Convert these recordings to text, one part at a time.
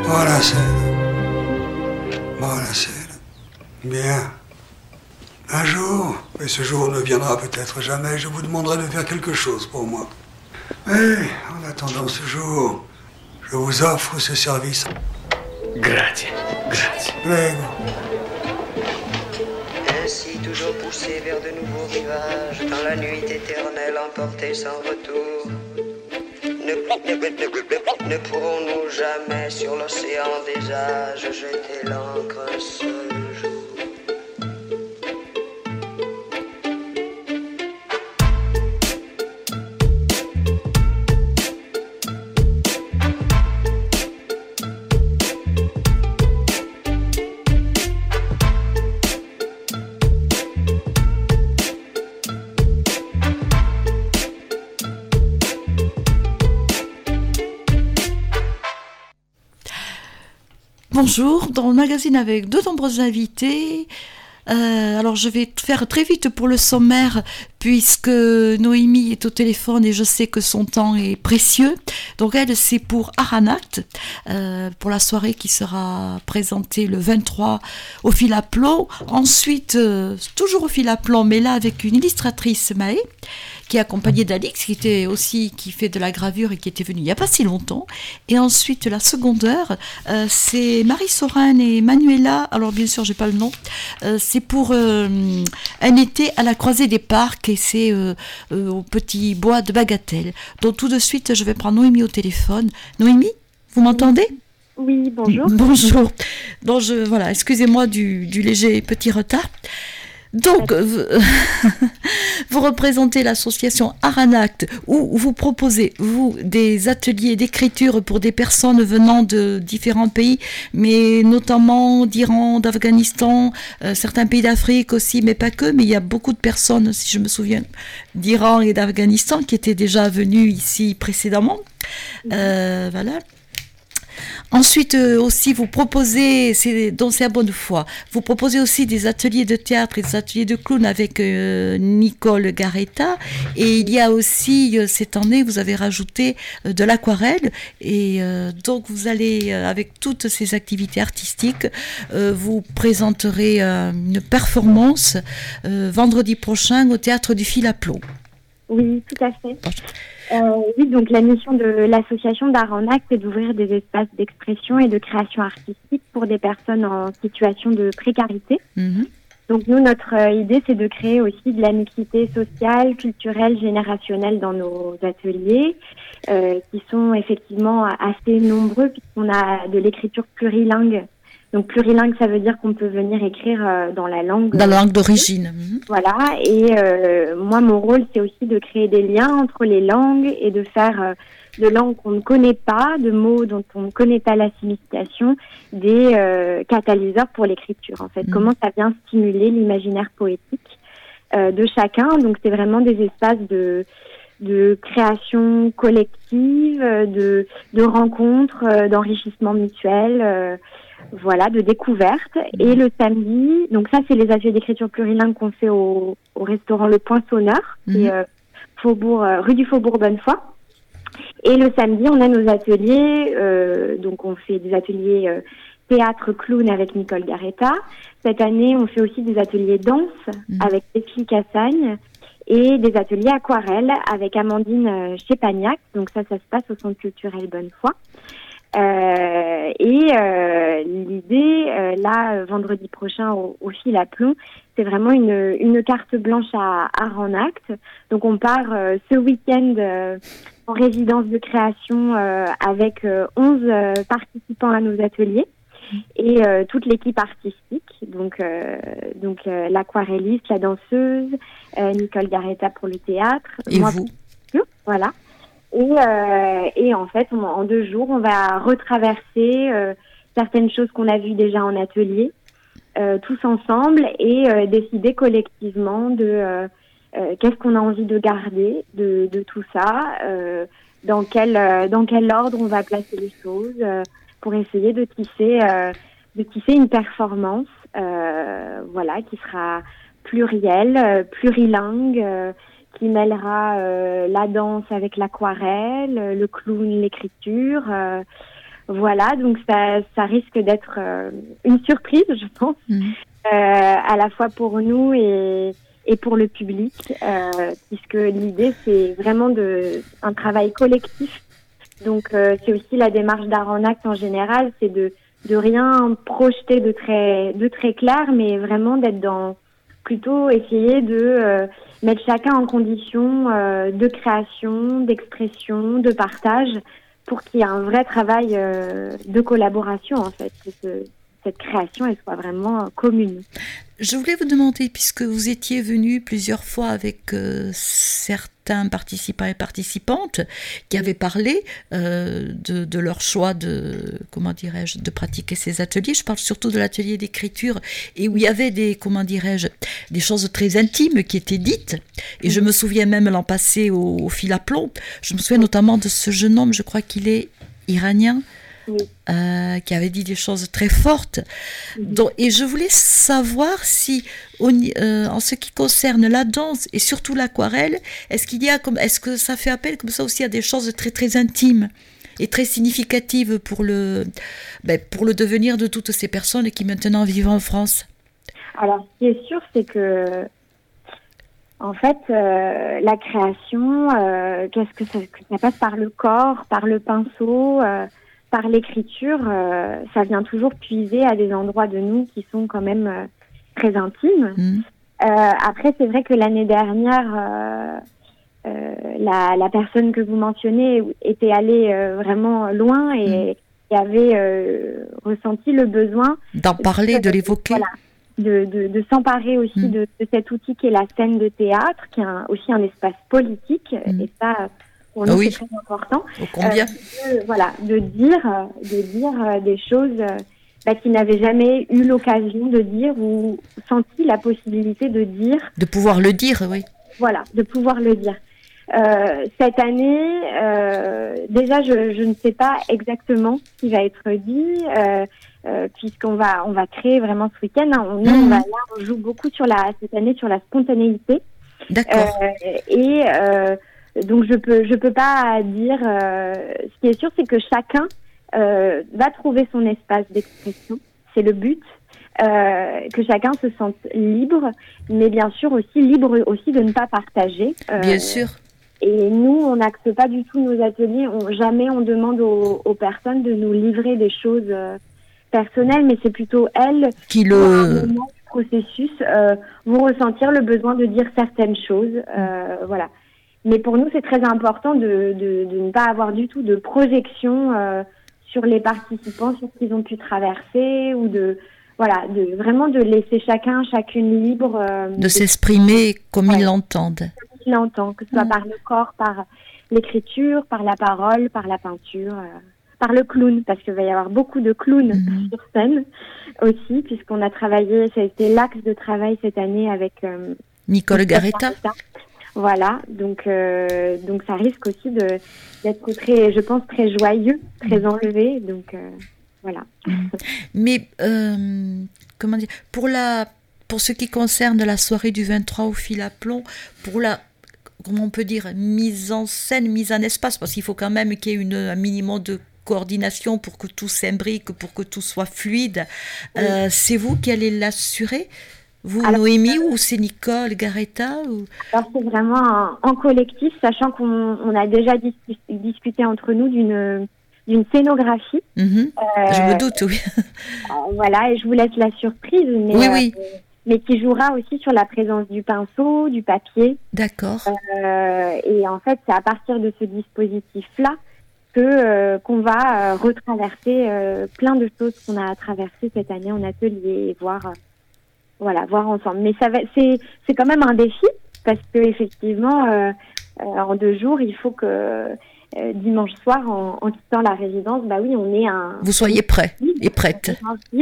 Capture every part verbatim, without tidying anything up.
Voilà, c'est... Voilà, c'est... Bien. Un jour, et ce jour ne viendra peut-être jamais, je vous demanderai de faire quelque chose pour moi. Mais, en attendant ce jour, je vous offre ce service. Grazie, grazie. Prego. Ainsi toujours poussé vers de nouveaux rivages, dans la nuit éternelle emportée sans retour. Ne, ne, ne, ne pourrons-nous jamais sur l'océan des âges jeter l'ancre un seul jour? Bonjour, dans le magazine avec de nombreux invités. Euh, alors je vais faire très vite pour le sommaire puisque Noémie est au téléphone et je sais que son temps est précieux. Donc elle, c'est pour Aranact, euh, pour la soirée qui sera présentée le vingt-trois au fil à plomb. Ensuite, euh, toujours au fil à plomb, mais là avec une illustratrice, Maë, qui est accompagnée d'Alix, qui était aussi, qui fait de la gravure et qui était venue il n'y a pas si longtemps. Et ensuite, la seconde heure, euh, c'est Marie Sorin et Manuela, alors bien sûr, j'ai pas le nom, euh, c'est pour euh, un été à la croisée des parcs, et c'est euh, euh, au petit bois de Bagatelle. Donc tout de suite, je vais prendre Noémie au téléphone. Noémie, vous m'entendez ? Oui, bonjour. Bonjour. Donc je, voilà, excusez-moi du, du léger petit retard. Donc, vous, vous représentez l'association Aranact, où vous proposez, vous, des ateliers d'écriture pour des personnes venant de différents pays, mais notamment d'Iran, d'Afghanistan, euh, certains pays d'Afrique aussi, mais pas que, mais il y a beaucoup de personnes, si je me souviens, d'Iran et d'Afghanistan qui étaient déjà venues ici précédemment. Euh, voilà. Ensuite euh, aussi vous proposez, c'est, donc c'est à bonne foi, vous proposez aussi des ateliers de théâtre et des ateliers de clown avec euh, Nicole Garetta, et il y a aussi euh, cette année vous avez rajouté euh, de l'aquarelle, et euh, donc vous allez euh, avec toutes ces activités artistiques euh, vous présenterez euh, une performance euh, vendredi prochain au théâtre du Fil à Plomb. Oui, tout à fait. Euh, oui, donc la mission de l'association d'Aranact, c'est d'ouvrir des espaces d'expression et de création artistique pour des personnes en situation de précarité. Mmh. Donc nous, notre euh, idée, c'est de créer aussi de la mixité sociale, culturelle, générationnelle dans nos ateliers, euh, qui sont effectivement assez nombreux puisqu'on a de l'écriture plurilingue. Donc plurilingue, ça veut dire qu'on peut venir écrire euh, dans la langue... Dans la langue d'origine. Mmh. Voilà, et euh, moi, mon rôle, c'est aussi de créer des liens entre les langues et de faire euh, de langues qu'on ne connaît pas, de mots dont on ne connaît pas la signification, des euh, catalyseurs pour l'écriture. En fait, mmh. Comment ça vient stimuler l'imaginaire poétique euh, de chacun. Donc c'est vraiment des espaces de... de création collective, de, de rencontres, d'enrichissement mutuel, euh, voilà, de découverte. Et le samedi, donc ça c'est les ateliers d'écriture plurilingue qu'on fait au, au restaurant Le Poinçonneur, mmh. qui est euh, Faubourg, euh, rue du Faubourg Bonnefoy. Et le samedi, on a nos ateliers, euh, donc on fait des ateliers euh, théâtre clown avec Nicole Garetta. Cette année, on fait aussi des ateliers danse mmh. avec Leslie Cassagne. Et des ateliers aquarelle avec Amandine euh, Chépagnac. Donc ça, ça se passe au Centre culturel Bonnefoy. Euh, et euh, l'idée, euh, là, vendredi prochain, au, au Fil à Plomb, c'est vraiment une, une carte blanche à Aranact. Donc on part euh, ce week-end euh, en résidence de création euh, avec euh, onze euh, participants à nos ateliers. Et euh, toute l'équipe artistique, donc euh, donc euh, l'aquarelliste, la danseuse, euh, Nicole Garetta pour le théâtre, et moi, vous, voilà. Et euh, et en fait, on, en deux jours, on va retraverser euh, certaines choses qu'on a vues déjà en atelier, euh, tous ensemble, et euh, décider collectivement de euh, euh, qu'est-ce qu'on a envie de garder de de tout ça, euh, dans quel euh, dans quel ordre on va placer les choses. Euh, pour essayer de tisser, euh, de tisser une performance, euh, voilà, qui sera plurielle, euh, plurilingue, euh, qui mêlera euh, la danse avec l'aquarelle, le clown, l'écriture, euh, Voilà, donc ça, ça risque d'être euh, une surprise, je pense, mmh. euh, à la fois pour nous et, et pour le public, euh, puisque l'idée, c'est vraiment de, un travail collectif. Donc, euh, c'est aussi la démarche d'Art en Acte en général, c'est de, de rien projeter de très, de très clair, mais vraiment d'être dans, plutôt essayer de euh, mettre chacun en condition euh, de création, d'expression, de partage, pour qu'il y ait un vrai travail euh, de collaboration, en fait, que ce, cette création elle soit vraiment euh, commune. Je voulais vous demander, puisque vous étiez venu plusieurs fois avec euh, certains participants et participantes qui avaient parlé euh, de, de leur choix de, comment dirais-je, de pratiquer ces ateliers. Je parle surtout de l'atelier d'écriture et où il y avait des, comment dirais-je, des choses très intimes qui étaient dites. Et je me souviens même l'an passé au, au fil à plomb. Je me souviens notamment de ce jeune homme, je crois qu'il est iranien. Oui. Euh, qui avait dit des choses très fortes. Mmh. Donc, et je voulais savoir si, on, euh, en ce qui concerne la danse et surtout l'aquarelle, est-ce qu'il y a comme, est-ce que ça fait appel comme ça aussi à des choses très très intimes et très significatives pour le, ben, pour le devenir de toutes ces personnes qui maintenant vivent en France? Alors, ce qui est sûr, c'est que en fait, euh, la création, euh, qu'est-ce que ça, que ça passe par le corps, par le pinceau. Euh, Par l'écriture, euh, ça vient toujours puiser à des endroits de nous qui sont quand même euh, très intimes. Mmh. Euh, après, c'est vrai que l'année dernière, euh, euh, la, la personne que vous mentionnez était allée euh, vraiment loin et, mmh. et avait euh, ressenti le besoin d'en parler, de, de l'évoquer. Voilà, de, de, de s'emparer aussi mmh. de, de cet outil qui est la scène de théâtre, qui est un, aussi un espace politique. Mmh. Et ça... Pour nous, oui. c'est très important. Au combien euh, de, voilà, de dire, de dire euh, des choses euh, bah, qu'ils n'avaient jamais eu l'occasion de dire ou senti la possibilité de dire. De pouvoir le dire, oui. Voilà, de pouvoir le dire. Euh, cette année, euh, déjà, je, je ne sais pas exactement ce qui va être dit, euh, euh, puisqu'on va, on va créer vraiment ce week-end. Hein, on, mmh. on, va, là, on joue beaucoup sur la, cette année sur la spontanéité. D'accord. Euh, et euh, Donc je peux je peux pas dire. Euh, ce qui est sûr, c'est que chacun euh, va trouver son espace d'expression. C'est le but. Euh, que chacun se sente libre, mais bien sûr aussi libre aussi de ne pas partager. Euh, bien sûr. Et nous, on n'axe pas du tout nos ateliers. On, jamais on demande aux, aux personnes de nous livrer des choses euh, personnelles, mais c'est plutôt elles qui le. À un moment du processus euh, vont ressentir le besoin de dire certaines choses. Euh, voilà. Mais pour nous, c'est très important de, de, de ne pas avoir du tout de projection euh, sur les participants, sur ce qu'ils ont pu traverser, ou de, voilà, de vraiment de laisser chacun, chacune libre. Euh, de, de s'exprimer comme ouais, ils l'entendent. Comme ils l'entendent, que ce soit mmh. par le corps, par l'écriture, par la parole, par la peinture, euh, par le clown, parce qu'il va y avoir beaucoup de clowns mmh. sur scène aussi, puisqu'on a travaillé, ça a été l'axe de travail cette année avec euh, Nicole Garetta. Voilà, donc euh, donc ça risque aussi de d'être très, je pense, très joyeux, très enlevé, donc euh, voilà. Mais euh, comment dire, pour la pour ce qui concerne la soirée du vingt-trois au fil à plomb, pour la comment on peut dire mise en scène, mise en espace, parce qu'il faut quand même qu'il y ait une, un minimum de coordination pour que tout s'imbrique, pour que tout soit fluide. Oui. Euh, c'est vous qui allez l'assurer? Vous, alors, Noémie, ou c'est Nicole Garetta ou... Alors, c'est vraiment en, en collectif, sachant qu'on on a déjà dis, discuté entre nous d'une, d'une scénographie. Mmh. Euh, je me doute, oui. Euh, voilà, et je vous laisse la surprise, mais, oui, oui. Euh, mais qui jouera aussi sur la présence du pinceau, du papier. D'accord. Euh, et en fait, c'est à partir de ce dispositif-là que euh, qu'on va euh, retraverser euh, plein de choses qu'on a traversées cette année en atelier et voir... Euh, Voilà, voir ensemble. Mais ça va, c'est, c'est quand même un défi parce que effectivement, euh, euh, en deux jours, il faut que euh, dimanche soir, en, en quittant la résidence, bah oui, on est un. Vous soyez prêts et prêtes.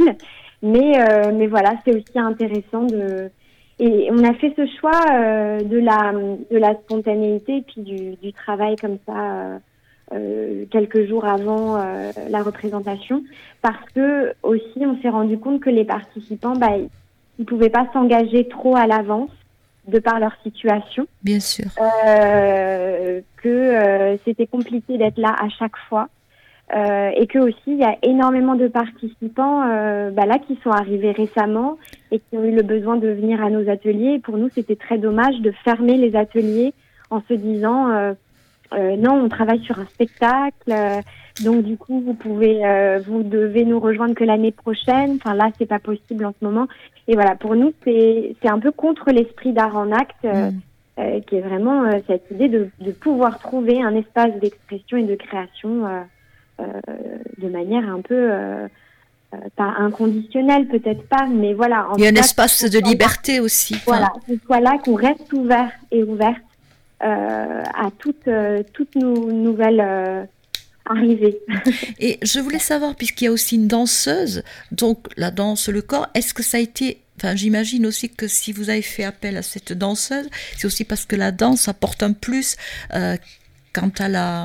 Mais euh, mais voilà, c'est aussi intéressant de. Et on a fait ce choix euh, de la de la spontanéité et puis du du travail comme ça. Euh, Euh, quelques jours avant euh, la représentation, parce que aussi on s'est rendu compte que les participants, bah, ils pouvaient pas s'engager trop à l'avance de par leur situation. Bien sûr. Euh, que euh, c'était compliqué d'être là à chaque fois. Euh, et que aussi il y a énormément de participants euh, bah là qui sont arrivés récemment et qui ont eu le besoin de venir à nos ateliers. Et pour nous, c'était très dommage de fermer les ateliers en se disant euh, euh, non, on travaille sur un spectacle, euh, donc du coup vous pouvez, euh, vous devez nous rejoindre que l'année prochaine. Enfin là, c'est pas possible en ce moment. Et voilà, pour nous, c'est c'est un peu contre l'esprit d'Art en Acte. Euh, mmh. euh, qui est vraiment euh, cette idée de, de pouvoir trouver un espace d'expression et de création euh, Euh, de manière un peu euh, euh, pas inconditionnelle, peut-être pas, mais voilà. En Il y a un cas, espace de liberté là, aussi. Voilà, qu'on soit là, qu'on reste ouvert et ouverte euh, à toutes euh, toutes nos nouvelles euh, arrivées. Et je voulais savoir, puisqu'il y a aussi une danseuse, donc la danse, le corps, est-ce que ça a été... Enfin, j'imagine aussi que si vous avez fait appel à cette danseuse, c'est aussi parce que la danse apporte un plus euh, quant à la...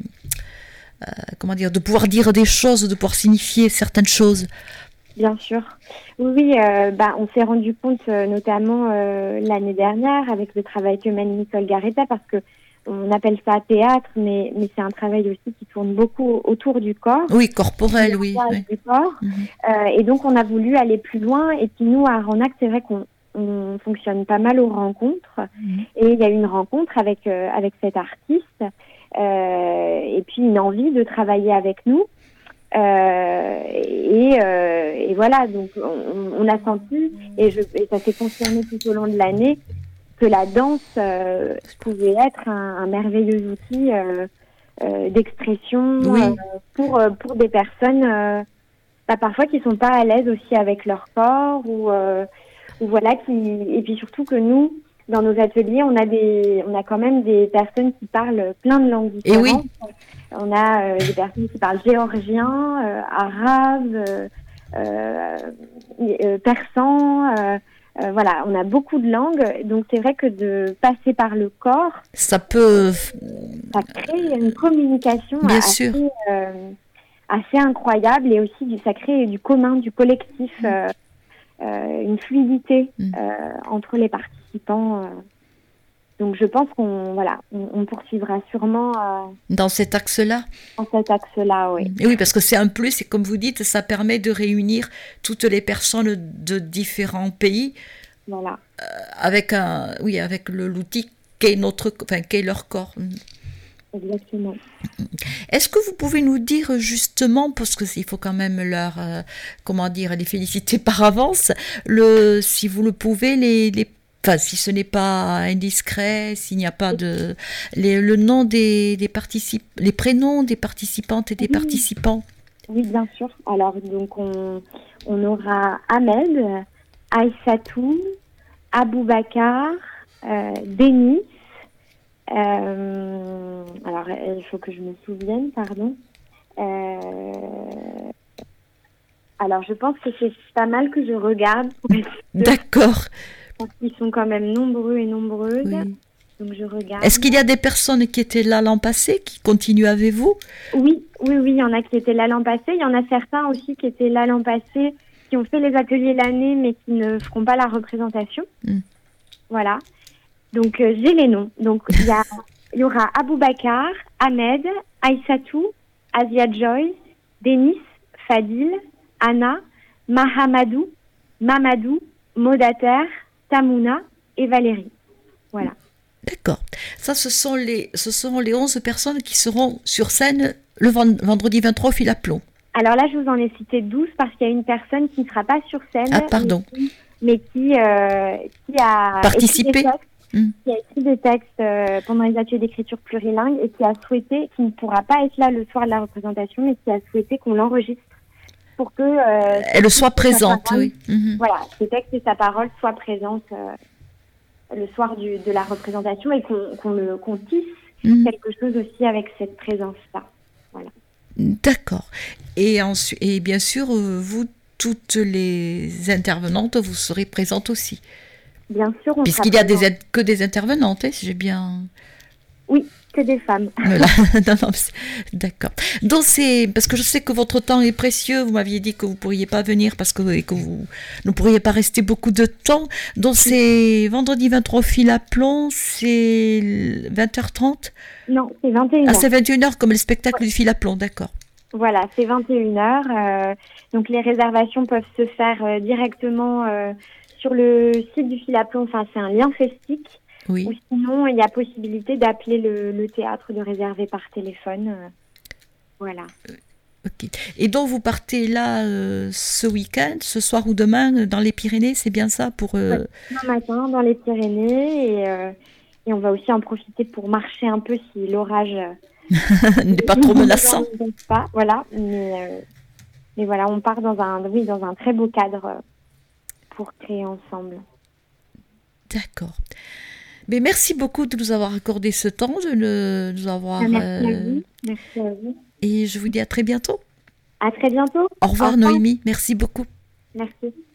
Euh, comment dire, de pouvoir dire des choses, de pouvoir signifier certaines choses. Bien sûr. Oui, oui euh, bah, on s'est rendu compte euh, notamment euh, l'année dernière avec le travail que mène Nicole Garetta, parce que on appelle ça théâtre, mais, mais c'est un travail aussi qui tourne beaucoup autour du corps. Oui, corporel, oui. oui. Du corps. Mm-hmm. Euh, et donc, on a voulu aller plus loin. Et puis, nous, à Art en Acte, c'est vrai qu'on on fonctionne pas mal aux rencontres. Mm-hmm. Et il y a eu une rencontre avec, euh, avec cet artiste. Euh, et puis une envie de travailler avec nous euh, et, euh, et voilà, donc on, on a senti et, je, et ça s'est confirmé tout au long de l'année que la danse euh, pouvait être un, un merveilleux outil euh, euh, d'expression oui. euh, pour, pour des personnes euh, bah, parfois qui sont pas à l'aise aussi avec leur corps ou, euh, ou voilà qui, et puis surtout que nous dans nos ateliers, on a des, on a quand même des personnes qui parlent plein de langues différentes. Et oui. On a euh, des personnes qui parlent géorgien, euh, arabe, euh, euh, persan. Euh, euh, voilà, on a beaucoup de langues. Donc c'est vrai que de passer par le corps, ça peut, ça crée une communication Bien assez, sûr. Euh, assez incroyable et aussi du, ça crée du commun, du collectif. Euh, Euh, une fluidité euh, entre les participants. Euh. Donc je pense qu'on voilà, on, on poursuivra sûrement euh, dans cet axe-là. Dans cet axe-là, oui. Et oui, parce que c'est un plus, et comme vous dites, ça permet de réunir toutes les personnes de différents pays. Voilà. Euh, avec un, oui, avec le l'outil qu'est notre, enfin qu'est leur corps. Exactement. Est-ce que vous pouvez nous dire justement, parce qu'il faut quand même leur, euh, comment dire, les féliciter par avance, le, si vous le pouvez, les, les, enfin si ce n'est pas indiscret, s'il n'y a pas de, les, le nom des, des participants, les prénoms des participantes et des oui. participants. Oui, bien sûr. Alors donc on, on aura Ahmed, Aïssatou, Aboubakar, euh, Denis. Euh, alors, il faut que je me souvienne, pardon. Euh, alors, je pense que c'est pas mal que je regarde. D'accord. Parce qu'ils sont quand même nombreux et nombreuses. Oui. Donc, je regarde. Est-ce qu'il y a des personnes qui étaient là l'an passé, qui continuent avec vous ? Oui, oui, oui, il y en a qui étaient là l'an passé. Il y en a certains aussi qui étaient là l'an passé, qui ont fait les ateliers l'année, mais qui ne feront pas la représentation. Mm. Voilà. Donc, euh, j'ai les noms. Donc, il y, y aura Aboubakar, Ahmed, Aïssatou, Asia Joy, Denis, Fadil, Anna, Mahamadou, Mamadou, Modater, Tamouna et Valérie. Voilà. D'accord. Ça, ce sont les, ce sont les onze personnes qui seront sur scène le vendredi vingt-trois au fil à plomb. Alors là, je vous en ai cité douze parce qu'il y a une personne qui ne sera pas sur scène. Ah, pardon. Mais qui, mais qui, euh, qui a participé. Qui a écrit des textes euh, pendant les ateliers d'écriture plurilingue et qui a souhaité, qui ne pourra pas être là le soir de la représentation, mais qui a souhaité qu'on l'enregistre pour que... Euh, Elle soit présente, parole, oui. Mm-hmm. Voilà, ses textes et sa parole soient présentes euh, le soir du, de la représentation et qu'on, qu'on, le, qu'on tisse mm-hmm. quelque chose aussi avec cette présence-là. Voilà. D'accord. Et, ensuite, et bien sûr, vous, toutes les intervenantes, vous serez présentes aussi. Bien sûr, on puisqu'il y a des, que des intervenantes, hein, si j'ai bien... Oui, que des femmes. Voilà. non, non, d'accord. Donc c'est parce que je sais que votre temps est précieux. Vous m'aviez dit que vous ne pourriez pas venir parce que, et que vous ne pourriez pas rester beaucoup de temps. Donc c'est vendredi vingt-trois fil à plomb, c'est vingt heures trente. Non, c'est vingt et une heures. Ah, c'est vingt et une heures comme le spectacle ouais. du fil à plomb, d'accord. Voilà, c'est vingt et une heures. Euh, donc les réservations peuvent se faire euh, directement euh, sur le site du fil à plomb. Enfin, c'est un lien festique. Oui. Ou sinon, il y a possibilité d'appeler le, le théâtre, de réserver par téléphone. Euh, voilà. Ok. Et donc vous partez là euh, ce week-end, ce soir ou demain, dans les Pyrénées, c'est bien ça pour euh... Ouais, demain matin dans les Pyrénées et, euh, et on va aussi en profiter pour marcher un peu si l'orage euh, n'est pas trop menaçant. Pas, voilà, mais, euh, mais voilà, on part dans un, oui, dans un très beau cadre euh, pour créer ensemble. D'accord. Mais merci beaucoup de nous avoir accordé ce temps, de nous avoir. Merci euh... à vous. Merci à vous. Et je vous dis à très bientôt. À très bientôt. Au revoir, Au revoir. Noémie. Merci beaucoup. Merci.